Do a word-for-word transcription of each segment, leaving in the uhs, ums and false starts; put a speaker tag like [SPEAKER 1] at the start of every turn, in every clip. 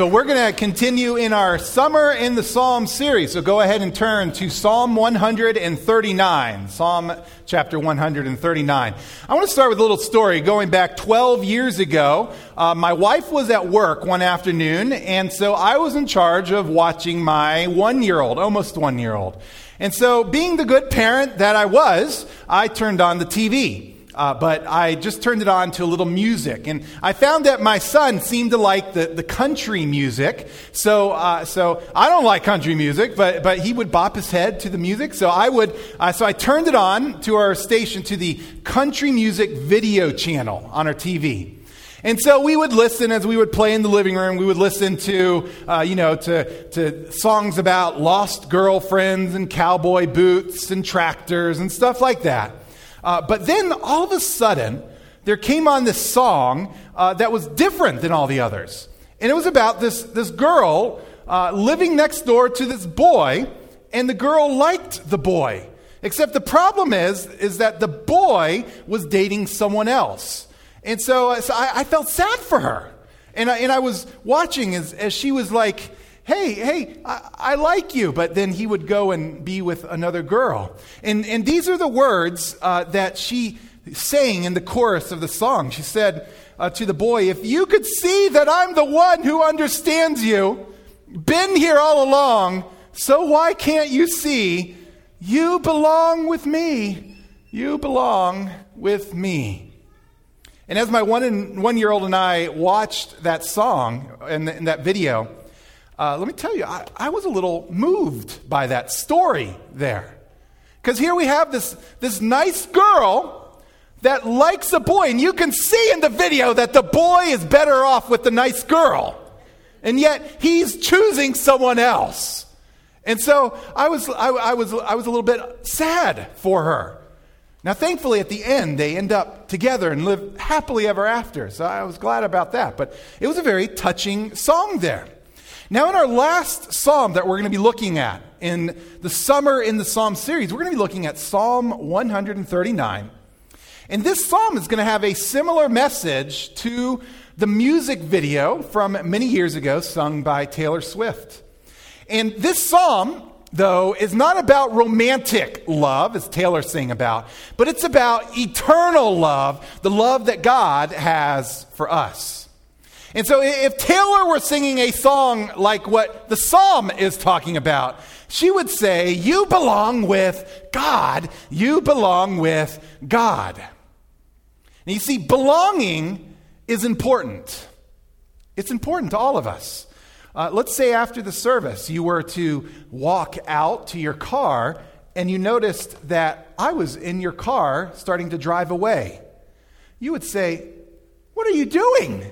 [SPEAKER 1] So we're going to continue in our Summer in the Psalm series. So go ahead and turn to Psalm one thirty-nine. Psalm chapter one thirty-nine. I want to start with a little story. Going back twelve years ago, uh, my wife was at work one afternoon, and so I was in charge of watching my one-year-old, almost one-year-old. And so being the good parent that I was, I turned on the T V. Uh, but I just turned it on to a little music. And I found that my son seemed to like the, the country music. So uh, so I don't like country music, but but he would bop his head to the music. So I would uh, so I turned it on to our station, to the country music video channel on our T V. And so we would listen as we would play in the living room. We would listen to, uh, you know, to, to songs about lost girlfriends and cowboy boots and tractors and stuff like that. Uh, but then all of a sudden, there came on this song uh, that was different than all the others. And it was about this, this girl uh, living next door to this boy, and the girl liked the boy. Except the problem is, is that the boy was dating someone else. And so, so I, I felt sad for her. And I, and I was watching as, as she was like, hey, hey, I, I like you. But then he would go and be with another girl. And and these are the words uh, that she sang in the chorus of the song. She said uh, to the boy, if you could see that I'm the one who understands you, been here all along, so why can't you see you belong with me? You belong with me. And as my one and one-year-old and I watched that song and, and that video, Uh, let me tell you, I, I was a little moved by that story there. Because here we have this, this nice girl that likes a boy. And you can see in the video that the boy is better off with the nice girl. And yet he's choosing someone else. And so I was, I, I was, I was a little bit sad for her. Now, thankfully, at the end, they end up together and live happily ever after. So I was glad about that. But it was a very touching song there. Now, in our last psalm that we're going to be looking at in the Summer in the Psalm series, we're going to be looking at Psalm one thirty-nine. And this psalm is going to have a similar message to the music video from many years ago sung by Taylor Swift. And this psalm, though, is not about romantic love, as Taylor sang about, but it's about eternal love, the love that God has for us. And so if Taylor were singing a song like what the psalm is talking about, she would say, you belong with God. You belong with God. And you see, belonging is important. It's important to all of us. Uh, let's say after the service, you were to walk out to your car and you noticed that I was in your car starting to drive away. You would say, what are you doing?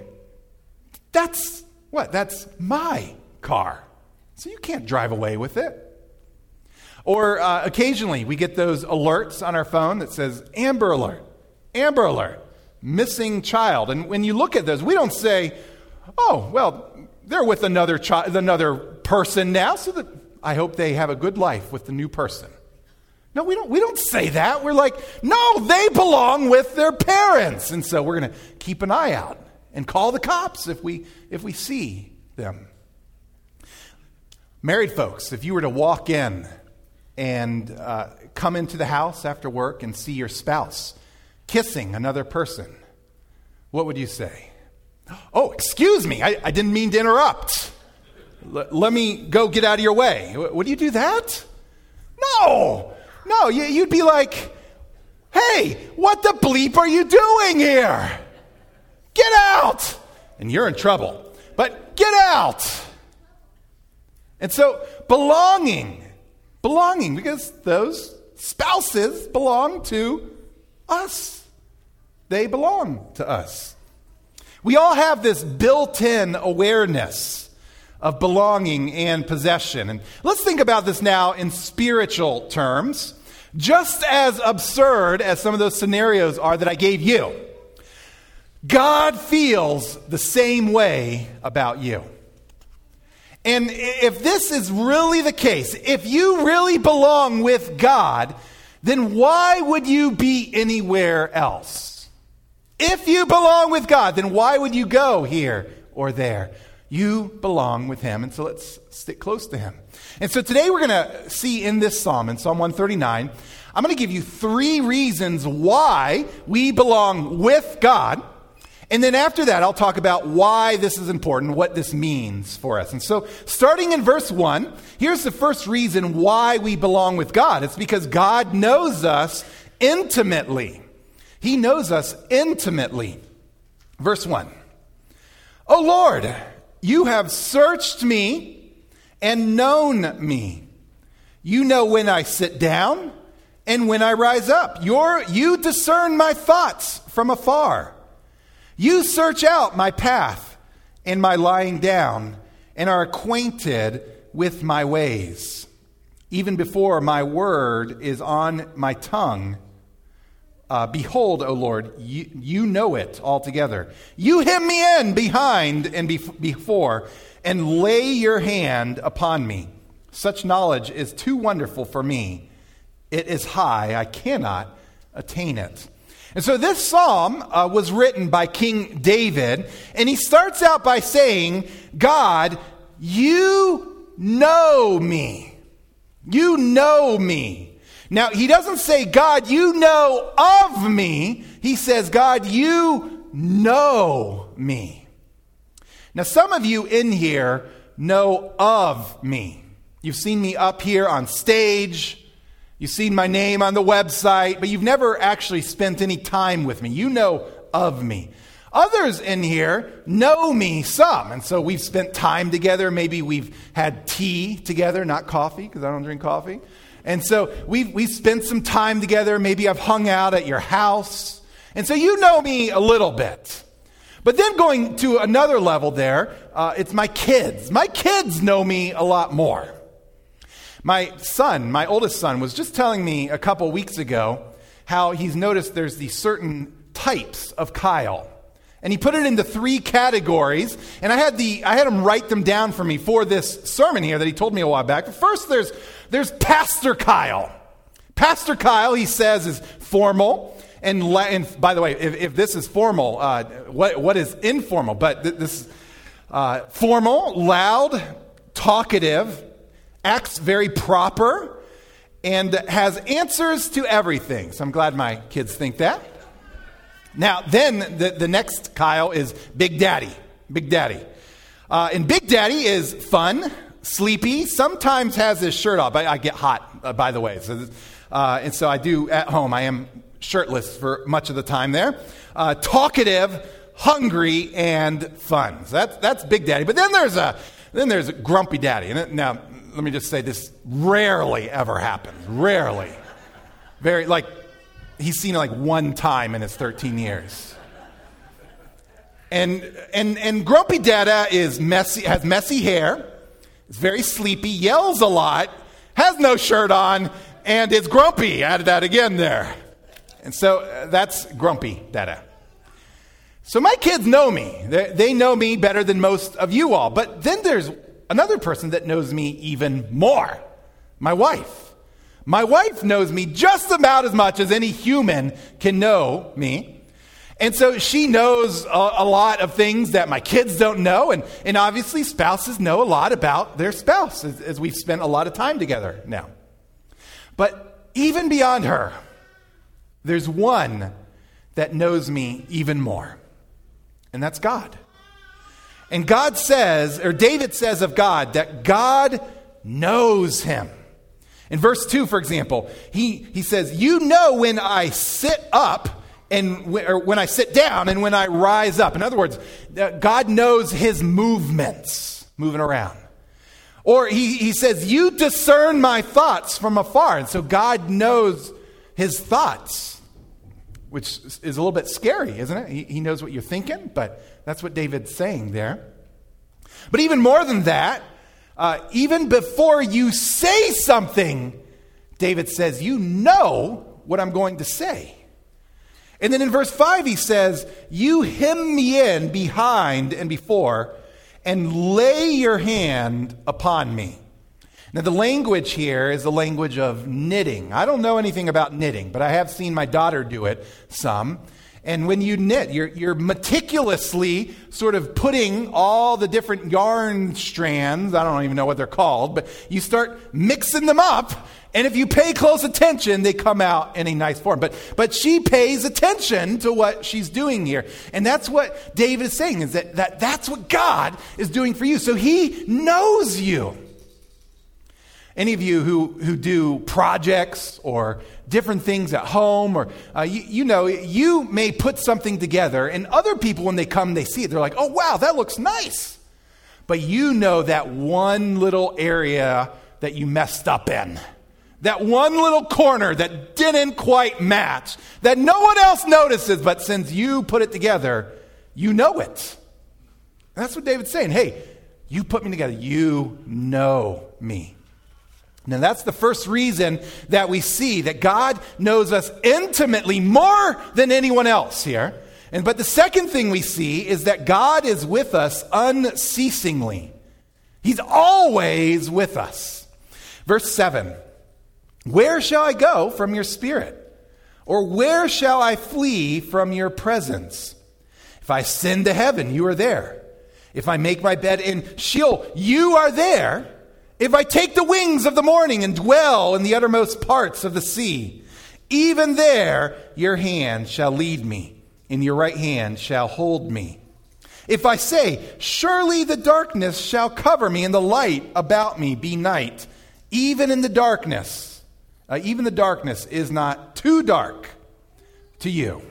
[SPEAKER 1] That's what? That's my car. So you can't drive away with it. Or uh, occasionally we get those alerts on our phone that says, Amber Alert, Amber Alert, missing child. And when you look at those, we don't say, oh, well, they're with another child, another person now, so that I hope they have a good life with the new person. No, we don't, we don't say that. We're like, no, they belong with their parents. And so we're going to keep an eye out and call the cops if we if we see them. Married folks, if you were to walk in and uh, come into the house after work and see your spouse kissing another person, what would you say? Oh, excuse me, I, I didn't mean to interrupt. L- let me go get out of your way. W- would you do that? No, no, you, you'd be like, hey, what the bleep are you doing here? Get out! And you're in trouble. But get out! And so, belonging. Belonging, because those spouses belong to us. They belong to us. We all have this built-in awareness of belonging and possession. And let's think about this now in spiritual terms. Just as absurd as some of those scenarios are that I gave you, God feels the same way about you. And if this is really the case, if you really belong with God, then why would you be anywhere else? If you belong with God, then why would you go here or there? You belong with him, and so let's stick close to him. And so today we're going to see in this psalm, in Psalm one thirty-nine, I'm going to give you three reasons why we belong with God. And then after that, I'll talk about why this is important, what this means for us. And so starting in verse one, here's the first reason why we belong with God. It's because God knows us intimately. He knows us intimately. Verse one, O Lord, you have searched me and known me. You know when I sit down and when I rise up. You're, you discern my thoughts from afar. You search out my path and my lying down and are acquainted with my ways. Even before my word is on my tongue, uh, behold, O Lord, you, you know it altogether. You hem me in behind and bef- before and lay your hand upon me. Such knowledge is too wonderful for me. It is high. I cannot attain it. And so this psalm uh, was written by King David, and he starts out by saying, God, you know me. You know me. Now, he doesn't say, God, you know of me. He says, God, you know me. Now, some of you in here know of me. You've seen me up here on stage. You've seen my name on the website, but you've never actually spent any time with me. You know of me. Others in here know me some, and so we've spent time together. Maybe we've had tea together, not coffee, because I don't drink coffee. And so we've, we've spent some time together. Maybe I've hung out at your house. And so you know me a little bit. But then going to another level there, uh, it's my kids. My kids know me a lot more. My son, my oldest son, was just telling me a couple weeks ago how he's noticed there's these certain types of Kyle. And he put it into three categories. And I had the I had him write them down for me for this sermon here that he told me a while back. But first, there's, there's Pastor Kyle. Pastor Kyle, he says, is formal. And, la- and by the way, if, if this is formal, uh, what what is informal? But th- this uh, formal, loud, talkative, acts very proper, and has answers to everything. So I'm glad my kids think that. Now, then the, the next Kyle is Big Daddy. Big Daddy. Uh, and Big Daddy is fun, sleepy, sometimes has his shirt off. I, I get hot, uh, by the way. So, uh, and so I do at home. I am shirtless for much of the time there. Uh, talkative, hungry, and fun. So that's, that's Big Daddy. But then there's a then there's a Grumpy Daddy. And now, let me just say this rarely ever happens. Rarely. Very, like, he's seen it like one time in his thirteen years. And and and Grumpy Dada is messy, has messy hair, is very sleepy, yells a lot, has no shirt on, and is grumpy. Added that again there. And so uh, that's Grumpy Dada. So my kids know me. They, they know me better than most of you all. But then there's another person that knows me even more. My wife. My wife knows me just about as much as any human can know me. And so she knows a, a lot of things that my kids don't know. And, and obviously spouses know a lot about their spouse, as, as we've spent a lot of time together now. But even beyond her, there's one that knows me even more. And that's God. And God says, or David says of God, that God knows him. In verse two, for example, he, he says, you know when I sit up and w- or when I sit down and when I rise up. In other words, God knows his movements, moving around. Or he, he says, you discern my thoughts from afar. And so God knows his thoughts, which is a little bit scary, isn't it? He, he knows what you're thinking, but that's what David's saying there. But even more than that, uh, even before you say something, David says, you know what I'm going to say. And then in verse five, he says, you hem me in behind and before and lay your hand upon me. Now, the language here is the language of knitting. I don't know anything about knitting, but I have seen my daughter do it some. And when you knit, you're, you're meticulously sort of putting all the different yarn strands, I don't even know what they're called, but you start mixing them up. And if you pay close attention, they come out in a nice form. But but she pays attention to what she's doing here. And that's what David is saying, is that, that that's what God is doing for you. So he knows you. Any of you who, who do projects or different things at home, or uh, you, you know, you may put something together, and other people, when they come, they see it, they're like, oh, wow, that looks nice. But you know that one little area that you messed up in. That one little corner that didn't quite match, that no one else notices, but since you put it together, you know it. And that's what David's saying. Hey, you put me together. You know me. Now, that's the first reason that we see that God knows us intimately more than anyone else here. And but the second thing we see is that God is with us unceasingly. He's always with us. Verse seven. Where shall I go from your spirit? Or where shall I flee from your presence? If I ascend to heaven, you are there. If I make my bed in Sheol, you are there. If I take the wings of the morning and dwell in the uttermost parts of the sea, even there your hand shall lead me, and your right hand shall hold me. If I say, surely the darkness shall cover me, and the light about me be night, even in the darkness, Uh, even the darkness is not too dark to you.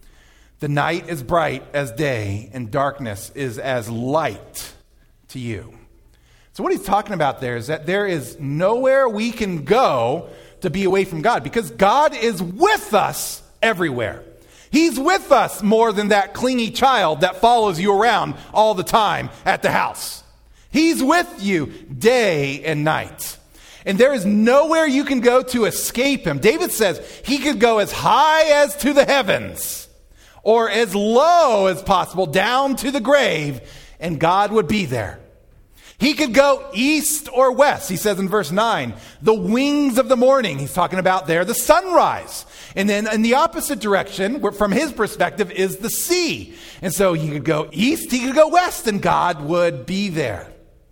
[SPEAKER 1] The night is bright as day, and darkness is as light to you. So what he's talking about there is that there is nowhere we can go to be away from God, because God is with us everywhere. He's with us more than that clingy child that follows you around all the time at the house. He's with you day and night. And there is nowhere you can go to escape him. David says he could go as high as to the heavens or as low as possible down to the grave, and God would be there. He could go east or west. He says in verse nine, the wings of the morning. He's talking about there the sunrise. And then in the opposite direction, from his perspective, is the sea. And so he could go east, he could go west, and God would be there.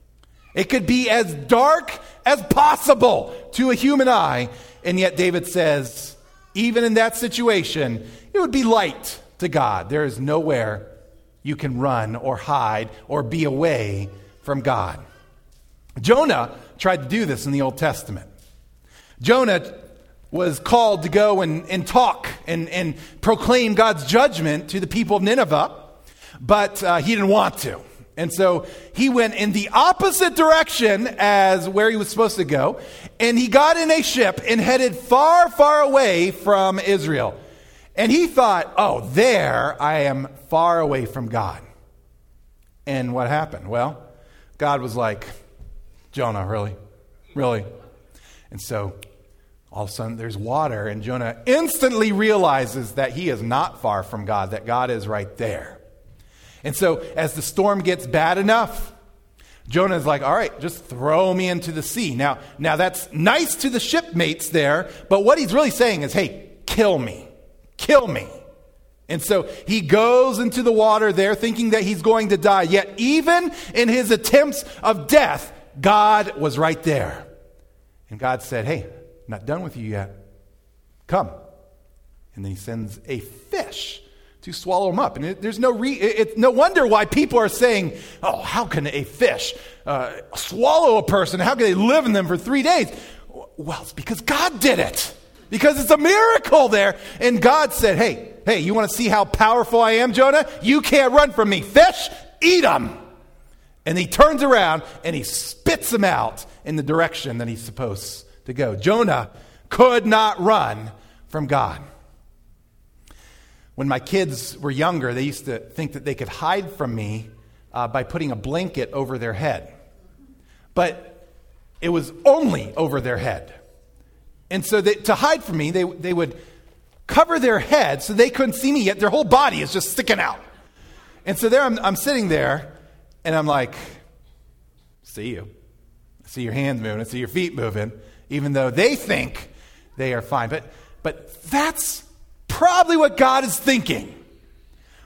[SPEAKER 1] It could be as dark as possible to a human eye, and yet David says, even in that situation, it would be light to God. There is nowhere you can run or hide or be away from God. Jonah tried to do this in the Old Testament. Jonah was called to go and, and talk and, and proclaim God's judgment to the people of Nineveh, but uh, he didn't want to. And so he went in the opposite direction as where he was supposed to go. And he got in a ship and headed far, far away from Israel. And he thought, oh, there I am far away from God. And what happened? Well, God was like, Jonah, really? Really? And so all of a sudden there's water. And Jonah instantly realizes that he is not far from God, that God is right there. And so as the storm gets bad enough, Jonah's like, all right, just throw me into the sea. Now, now that's nice to the shipmates there, but what he's really saying is, hey, kill me, kill me. And so he goes into the water there thinking that he's going to die. Yet even in his attempts of death, God was right there. And God said, hey, I'm not done with you yet. Come. And then he sends a fish to swallow them up. And it, there's no re- it, it's no wonder why people are saying, oh, how can a fish uh, swallow a person? How can they live in them for three days? Well, it's because God did it. Because it's a miracle there. And God said, hey, hey, you want to see how powerful I am, Jonah? You can't run from me. Fish, eat them. And he turns around and he spits them out in the direction that he's supposed to go. Jonah could not run from God. When my kids were younger, they used to think that they could hide from me uh, by putting a blanket over their head. But it was only over their head. And so they, to hide from me, they, they would cover their head so they couldn't see me, yet their whole body is just sticking out. And so there I'm, I'm sitting there, and I'm like, see you. I see your hands moving. I see your feet moving, even though they think they are fine. But, but that's probably what God is thinking.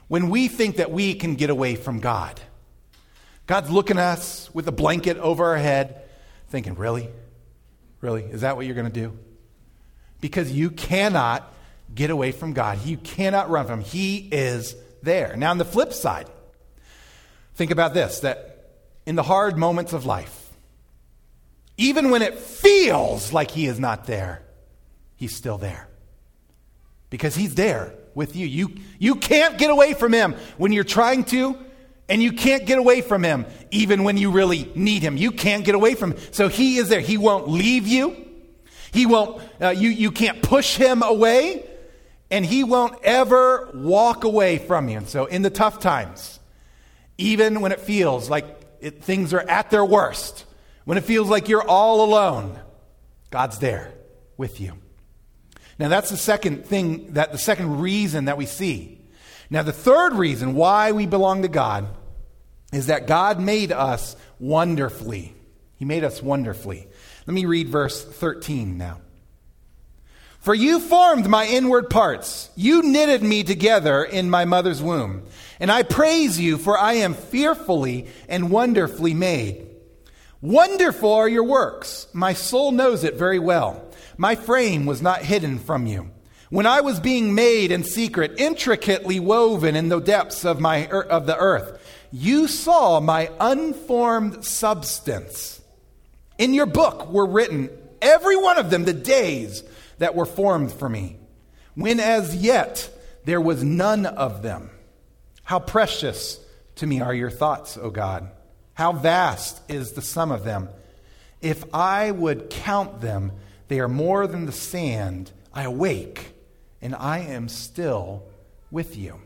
[SPEAKER 1] when we think that we can get away from God. God's looking at us with a blanket over our head, thinking, really? Really? Is that what you're going to do? Because you cannot get away from God. You cannot run from him. He is there. Now, on the flip side, think about this, that in the hard moments of life, even when it feels like he is not there, he's still there. Because he's there with you. You, you can't get away from him when you're trying to, and you can't get away from him even when you really need him. You can't get away from him. So he is there. He won't leave you. He won't, uh, you, you can't push him away, and he won't ever walk away from you. And so in the tough times, even when it feels like it, things are at their worst, when it feels like you're all alone, God's there with you. Now that's the second thing, that the second reason that we see. Now the third reason why we belong to God is that God made us wonderfully. He made us wonderfully. Let me read verse thirteen now. For you formed my inward parts. You knitted me together in my mother's womb. And I praise you, for I am fearfully and wonderfully made. Wonderful are your works. My soul knows it very well. My frame was not hidden from you. When I was being made in secret, intricately woven in the depths of my of the earth, you saw my unformed substance. In your book were written, every one of them, the days that were formed for me, when as yet there was none of them. How precious to me are your thoughts, O God. How vast is the sum of them. If I would count them, they are more than the sand. I awake, and I am still with you.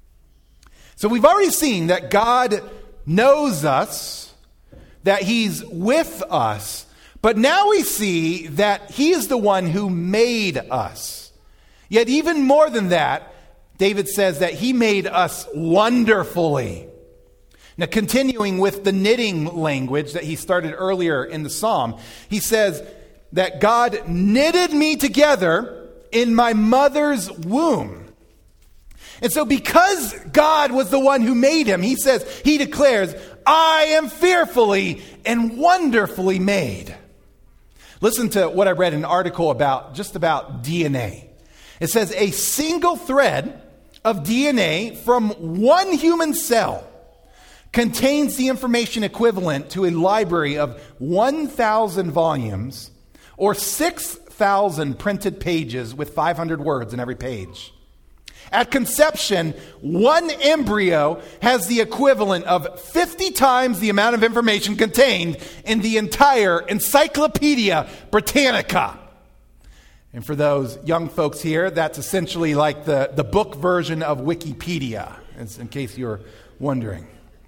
[SPEAKER 1] So we've already seen that God knows us, that he's with us, but now we see that he is the one who made us. Yet even more than that, David says that he made us wonderfully. Now, continuing with the knitting language that he started earlier in the psalm, he says that God knitted me together in my mother's womb. And so because God was the one who made him, he says, he declares, I am fearfully and wonderfully made. Listen to what I read in an article about, just about D N A. It says a single thread of D N A from one human cell contains the information equivalent to a library of one thousand volumes or six thousand printed pages with five hundred words in every page. At conception, one embryo has the equivalent of fifty times the amount of information contained in the entire Encyclopedia Britannica. And for those young folks here, that's essentially like the, the book version of Wikipedia, in case you're wondering.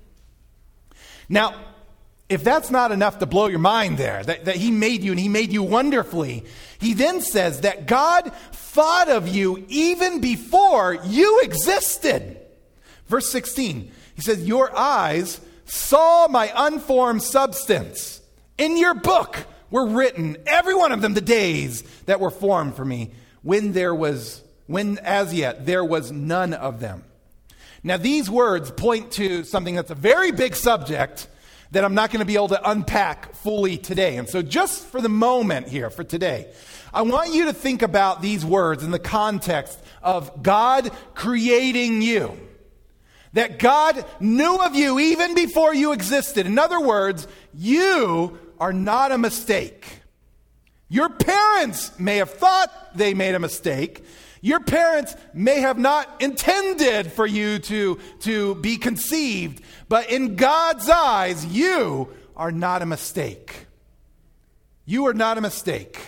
[SPEAKER 1] Now, if that's not enough to blow your mind there, that, that he made you and he made you wonderfully, he then says that God thought of you even before you existed. Verse sixteen, he says, your eyes saw my unformed substance. In your book were written, every one of them, the days that were formed for me, when there was, when as yet there was none of them. Now these words point to something that's a very big subject that I'm not going to be able to unpack fully today. And so just for the moment here, for today, I want you to think about these words in the context of God creating you. That God knew of you even before you existed. In other words, you are not a mistake. Your parents may have thought they made a mistake. Your parents may have not intended for you to, to be conceived, but in God's eyes, you are not a mistake. You are not a mistake.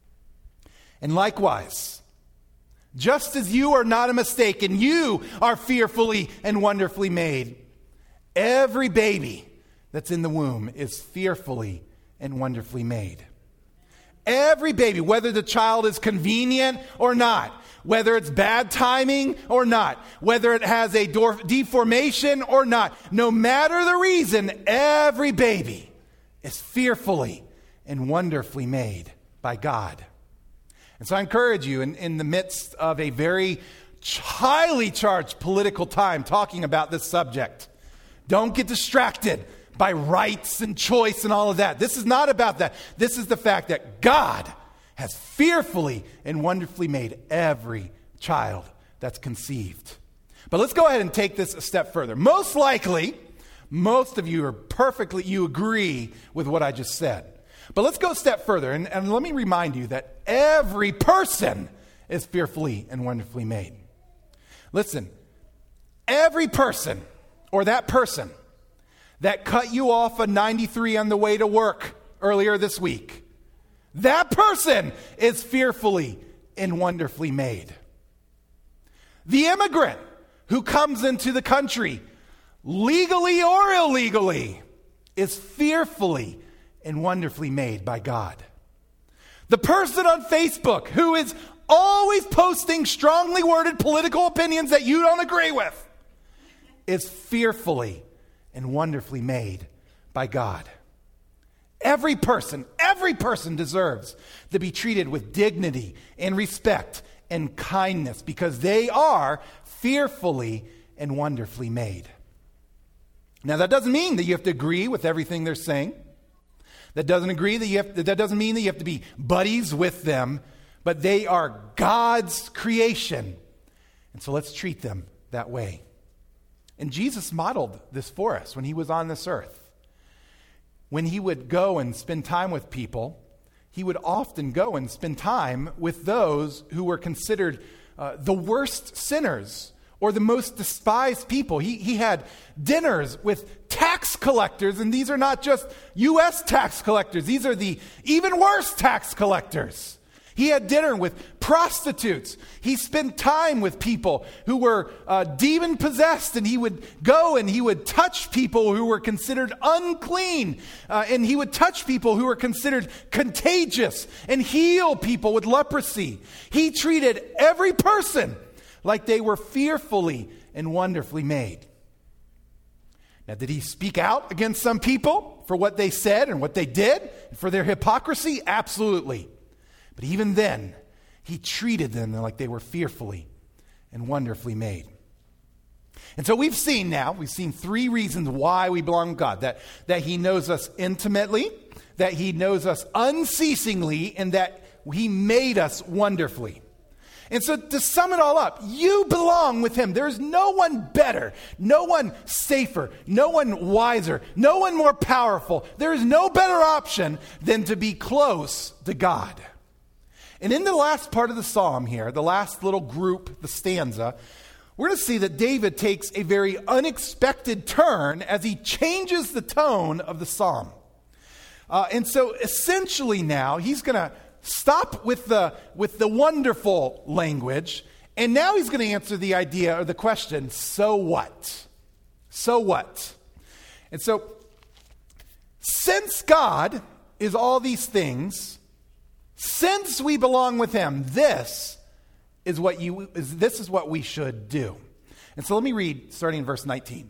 [SPEAKER 1] And likewise, just as you are not a mistake and you are fearfully and wonderfully made, every baby that's in the womb is fearfully and wonderfully made. Every baby, whether the child is convenient or not, whether it's bad timing or not, whether it has a deformation or not, no matter the reason, every baby is fearfully and wonderfully made by God. And so I encourage you, in, in the midst of a very highly charged political time talking about this subject. Don't get distracted by rights and choice and all of that. This is not about that. This is the fact that God has fearfully and wonderfully made every child that's conceived. But let's go ahead and take this a step further. Most likely, most of you are perfectly, you agree with what I just said. But let's go a step further, and, and let me remind you that every person is fearfully and wonderfully made. Listen, every person, or that person, that cut you off a ninety-three on the way to work earlier this week, that person is fearfully and wonderfully made. The immigrant who comes into the country, legally or illegally, is fearfully and wonderfully made by God. The person on Facebook who is always posting strongly worded political opinions that you don't agree with is fearfully and wonderfully made by God. Every person, every person deserves to be treated with dignity and respect and kindness because they are fearfully and wonderfully made. Now, that doesn't mean that you have to agree with everything they're saying. That doesn't agree that you have, that doesn't mean that you have to be buddies with them, but they are God's creation. And so let's treat them that way. And Jesus modeled this for us when he was on this earth. When he would go and spend time with people, he would often go and spend time with those who were considered uh, the worst sinners or the most despised people. He, he had dinners with tax collectors, and these are not just U S tax collectors. These are the even worse tax collectors. He had dinner with prostitutes. He spent time with people who were uh, demon-possessed, and he would go and he would touch people who were considered unclean, uh, and he would touch people who were considered contagious and heal people with leprosy. He treated every person like they were fearfully and wonderfully made. Now, did he speak out against some people for what they said and what they did, and for their hypocrisy? Absolutely. But even then, he treated them like they were fearfully and wonderfully made. And so we've seen now, we've seen three reasons why we belong to God. That, that he knows us intimately, that he knows us unceasingly, and that he made us wonderfully. And so to sum it all up, you belong with him. There's no one better, no one safer, no one wiser, no one more powerful. There is no better option than to be close to God. And in the last part of the psalm here, the last little group, the stanza, we're going to see that David takes a very unexpected turn as he changes the tone of the psalm. Uh, and so essentially now, he's going to stop with the, with the wonderful language, and now he's going to answer the idea or the question, so what? So what? And so, since God is all these things, since we belong with him, this is what you is this is what we should do. And so let me read starting in verse nineteen.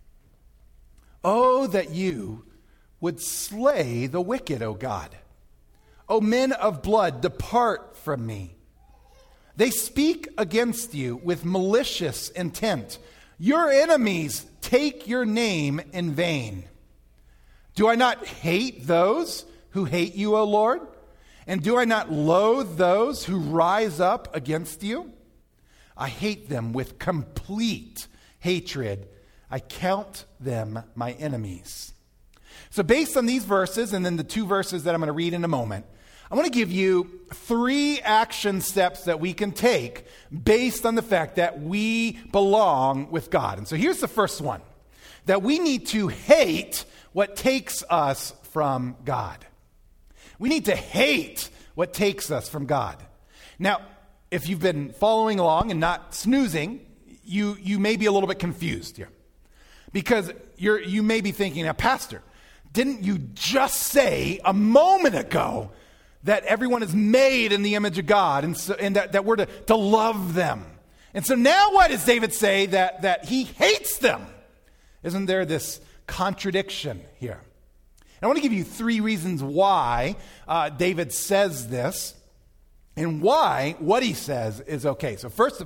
[SPEAKER 1] Oh, that you would slay the wicked, O God. O men of blood, depart from me. They speak against you with malicious intent. Your enemies take your name in vain. Do I not hate those who hate you, O Lord? And do I not loathe those who rise up against you? I hate them with complete hatred. I count them my enemies. So based on these verses and then the two verses that I'm going to read in a moment, I want to give you three action steps that we can take based on the fact that we belong with God. And so here's the first one, that we need to hate what takes us from God. We need to hate what takes us from God. Now, if you've been following along and not snoozing, you, you may be a little bit confused here. Because you're, you may be thinking, now, Pastor, didn't you just say a moment ago that everyone is made in the image of God and, so, and that, that we're to, to love them? And so now why does David say that, that he hates them? Isn't there this contradiction here? I want to give you three reasons why uh, David says this and why what he says is okay. So first of all,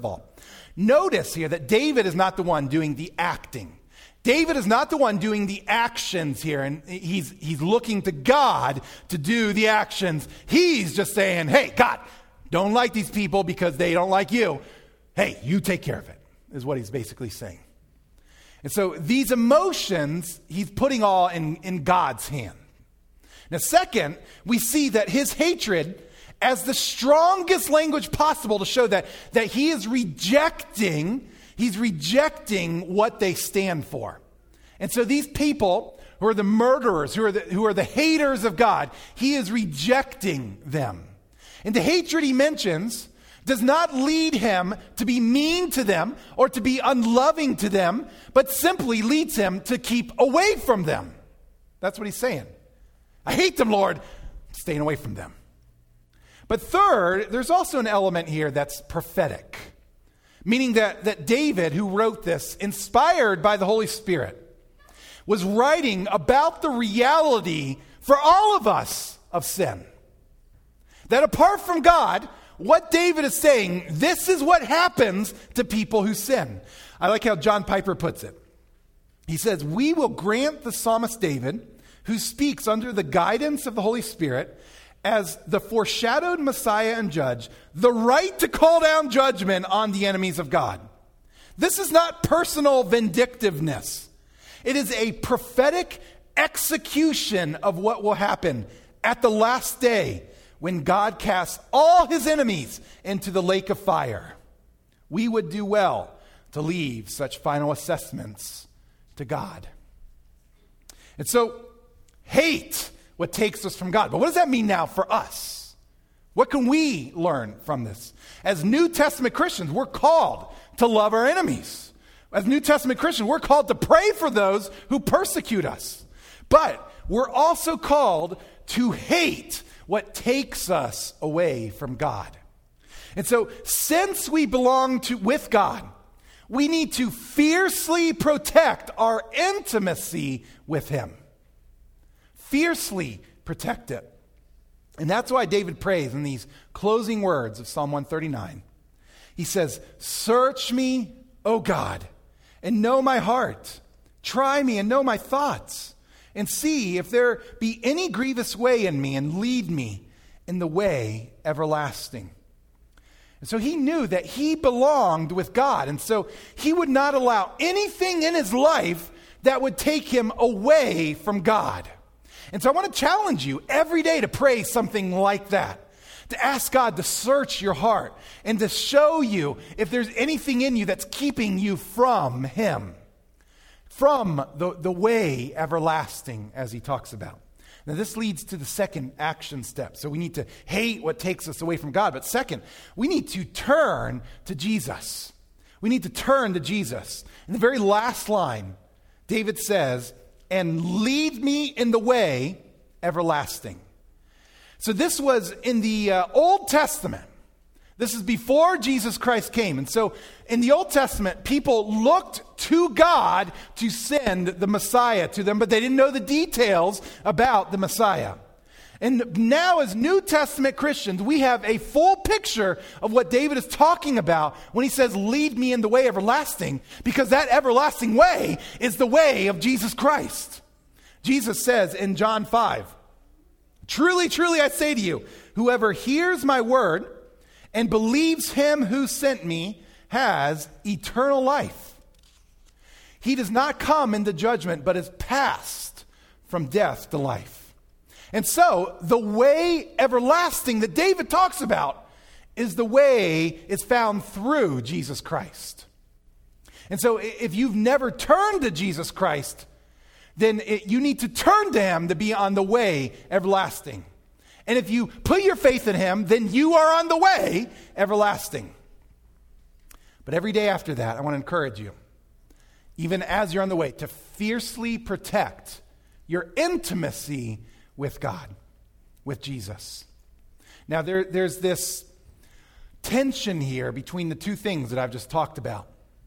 [SPEAKER 1] Notice here that David is not the one doing the acting. David is not the one doing the actions here, and he's, he's looking to God to do the actions. He's just saying, hey, God, don't like these people because they don't like you. Hey, you take care of it, is what he's basically saying. And so these emotions, he's putting all in, in God's hand. Now, second, we see that his hatred as the strongest language possible to show that, that he is rejecting, he's rejecting what they stand for. And so these people who are the murderers, who are the, who are the haters of God, he is rejecting them. And the hatred he mentions does not lead him to be mean to them or to be unloving to them, but simply leads him to keep away from them. That's what he's saying. I hate them, Lord. I'm staying away from them. But third, there's also an element here that's prophetic, meaning that, that David, who wrote this, inspired by the Holy Spirit, was writing about the reality for all of us of sin. That apart from God, what David is saying, this is what happens to people who sin. I like how John Piper puts it. He says, we will grant the psalmist David, who speaks under the guidance of the Holy Spirit, as the foreshadowed Messiah and judge, the right to call down judgment on the enemies of God. This is not personal vindictiveness. It is a prophetic execution of what will happen at the last day when God casts all his enemies into the lake of fire. We would do well to leave such final assessments to God. And so, hate what takes us from God. But what does that mean now for us? What can we learn from this? As New Testament Christians, we're called to love our enemies. As New Testament Christians, we're called to pray for those who persecute us. But we're also called to hate what takes us away from God. And so, since we belong to with God, we need to fiercely protect our intimacy with him. Fiercely protect it. And that's why David prays in these closing words of Psalm one thirty-nine. He says, search me, O God, and know my heart. Try me and know my thoughts, and see if there be any grievous way in me, and lead me in the way everlasting. And so he knew that he belonged with God, and so he would not allow anything in his life that would take him away from God. And so I want to challenge you every day to pray something like that. To ask God to search your heart and to show you if there's anything in you that's keeping you from him. From the, the way everlasting, as he talks about. Now this leads to the second action step. So we need to hate what takes us away from God. But second, we need to turn to Jesus. We need to turn to Jesus. In the very last line, David says, and lead me in the way everlasting. So this was in the uh, Old Testament. This is before Jesus Christ came. And so in the Old Testament, people looked to God to send the Messiah to them, but they didn't know the details about the Messiah. And now as New Testament Christians, we have a full picture of what David is talking about when he says, lead me in the way everlasting, because that everlasting way is the way of Jesus Christ. Jesus says in John five, truly, truly I say to you, whoever hears my word and believes him who sent me has eternal life. He does not come into judgment, but is passed from death to life. And so, the way everlasting that David talks about is the way is found through Jesus Christ. And so, if you've never turned to Jesus Christ, then it, you need to turn to him to be on the way everlasting. And if you put your faith in him, then you are on the way everlasting. But every day after that, I want to encourage you, even as you're on the way, to fiercely protect your intimacy with God, with Jesus. Now, there, there's this tension here between the two things that I've just talked about.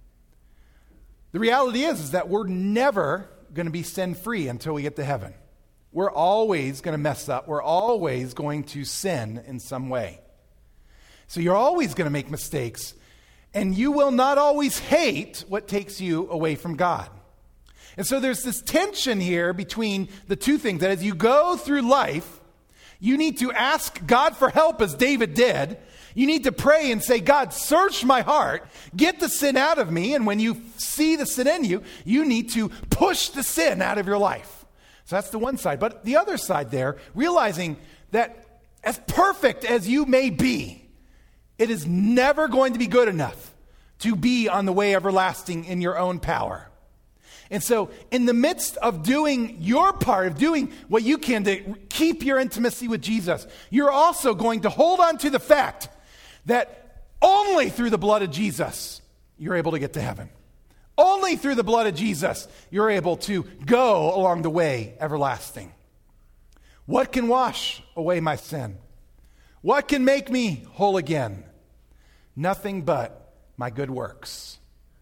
[SPEAKER 1] The reality is, is that we're never going to be sin-free until we get to heaven. We're always going to mess up. We're always going to sin in some way. So you're always going to make mistakes. And you will not always hate what takes you away from God. And so there's this tension here between the two things, that as you go through life, you need to ask God for help as David did. You need to pray and say, God, search my heart, get the sin out of me. And when you see the sin in you, you need to push the sin out of your life. So that's the one side. But the other side there, realizing that as perfect as you may be, it is never going to be good enough to be on the way everlasting in your own power. And so in the midst of doing your part, of doing what you can to keep your intimacy with Jesus, you're also going to hold on to the fact that only through the blood of Jesus, you're able to get to heaven. Only through the blood of Jesus, you're able to go along the way everlasting. What can wash away my sin? What can make me whole again? Nothing but my good works.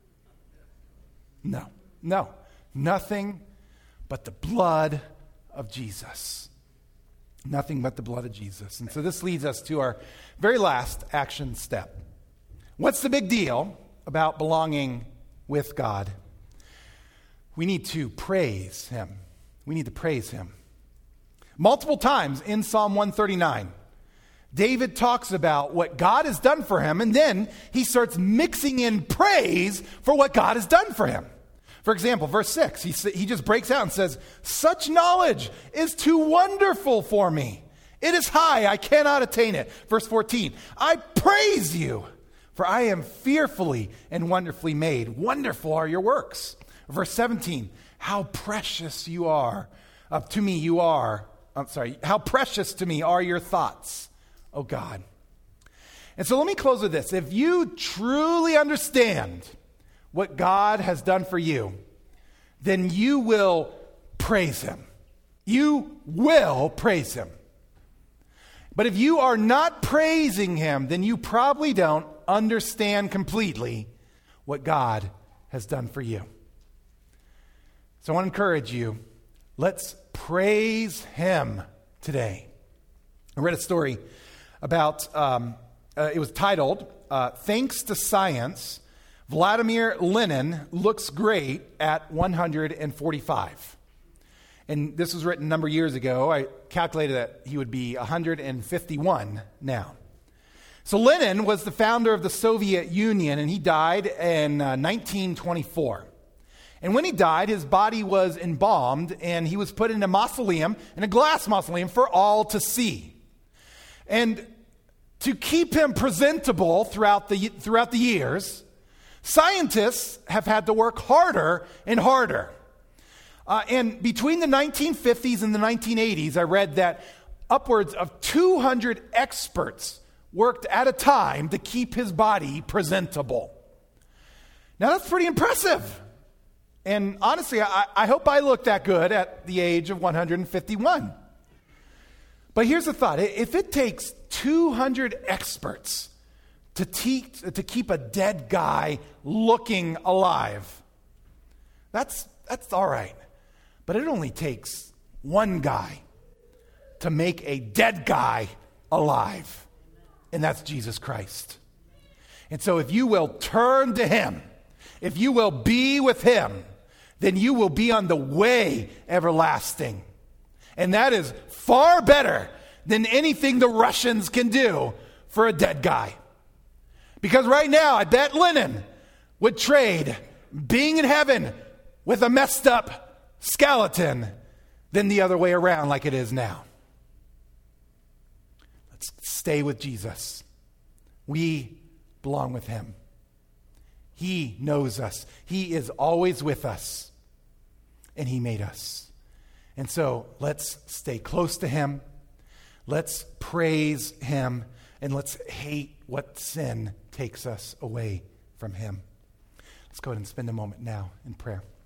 [SPEAKER 1] No, no, nothing but the blood of Jesus. Nothing but the blood of Jesus. And so this leads us to our very last action step. What's the big deal about belonging with God? We need to praise Him. We need to praise Him. Multiple times in Psalm one thirty-nine, David talks about what God has done for him, and then he starts mixing in praise for what God has done for him. For example, verse six, he, he just breaks out and says, such knowledge is too wonderful for me. It is high, I cannot attain it. Verse fourteen, I praise you, for I am fearfully and wonderfully made. Wonderful are your works. Verse seventeen, how precious you are, uh, to me you are, I'm sorry, how precious to me are your thoughts, O God. And so let me close with this. If you truly understand what God has done for you, then you will praise Him. You will praise Him. But if you are not praising Him, then you probably don't understand completely what God has done for you. So I want to encourage you, let's praise Him today. I read a story about, um, uh, it was titled, uh, Thanks to Science, Vladimir Lenin looks great at one hundred forty-five. And this was written a number of years ago. I calculated that he would be one hundred fifty-one now. So Lenin was the founder of the Soviet Union, and he died in uh, nineteen twenty-four. And when he died, his body was embalmed, and he was put in a mausoleum, in a glass mausoleum, for all to see. And to keep him presentable throughout the throughout the years, scientists have had to work harder and harder. Uh, and between the nineteen fifties and the nineteen eighties, I read that upwards of two hundred experts worked at a time to keep his body presentable. Now that's pretty impressive. And honestly, I, I hope I look that good at the age of one hundred fifty-one. But here's the thought. If it takes two hundred experts to, te- to keep a dead guy looking alive, that's, that's all right. But it only takes one guy to make a dead guy alive. And that's Jesus Christ. And so if you will turn to Him, if you will be with Him, then you will be on the way everlasting. And that is far better than anything the Russians can do for a dead guy. Because right now, I bet Lenin would trade being in heaven with a messed up skeleton than the other way around like it is now. Let's stay with Jesus. We belong with Him. He knows us. He is always with us. And He made us. And so let's stay close to Him. Let's praise Him. And let's hate what sin takes us away from Him. Let's go ahead and spend a moment now in prayer.